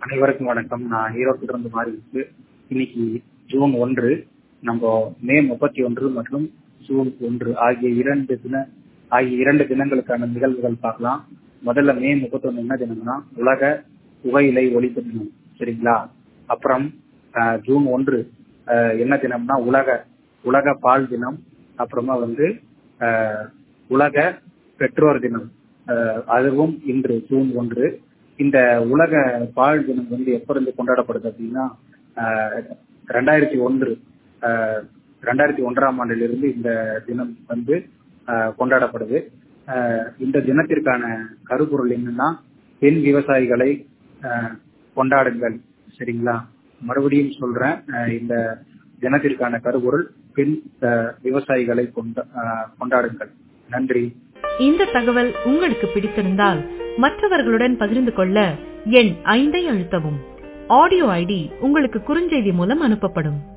அனைவருக்கும் வணக்கம். நான் ஈரோட்டில் இருந்து மாறிவிட்டு இன்னைக்கு ஜூன் 1 நம்ம மே 31 மற்றும் ஜூன் 1 ஆகிய இரண்டு தினங்களுக்கான நிகழ்வுகள் பார்க்கலாம். முதல்ல மே 31 என்ன தினம்னா உலக புகையிலை ஒழிப்பு தினம், சரிங்களா? அப்புறம் ஜூன் 1 என்ன தினம்னா உலக பால் தினம். அப்புறமா உலக பெற்றோர் தினம், அதுவும் இன்று ஜூன் 1. இந்த உலக பால் தினம் எப்ப இருந்து கொண்டாடப்படுது அப்படின்னா 2001ஆம் ஆண்டிலிருந்து இந்த தினம் கொண்டாடப்படுது. இந்த தினத்திற்கான கருப்பொருள் என்னன்னா பெண் விவசாயிகளை கொண்டாடுங்கள், சரிங்களா? மறுபடியும் சொல்றேன், இந்த தினத்திற்கான கருப்பொருள் பெண் விவசாயிகளை கொண்டாடுங்கள். நன்றி. இந்த தகவல் உங்களுக்கு பிடித்திருந்தால் மற்றவர்களுடன் பகிர்ந்து கொள்ள எண் 5 அழுத்தவும். ஆடியோ ஐடி உங்களுக்கு குறுஞ்செய்தி மூலம் அனுப்பப்படும்.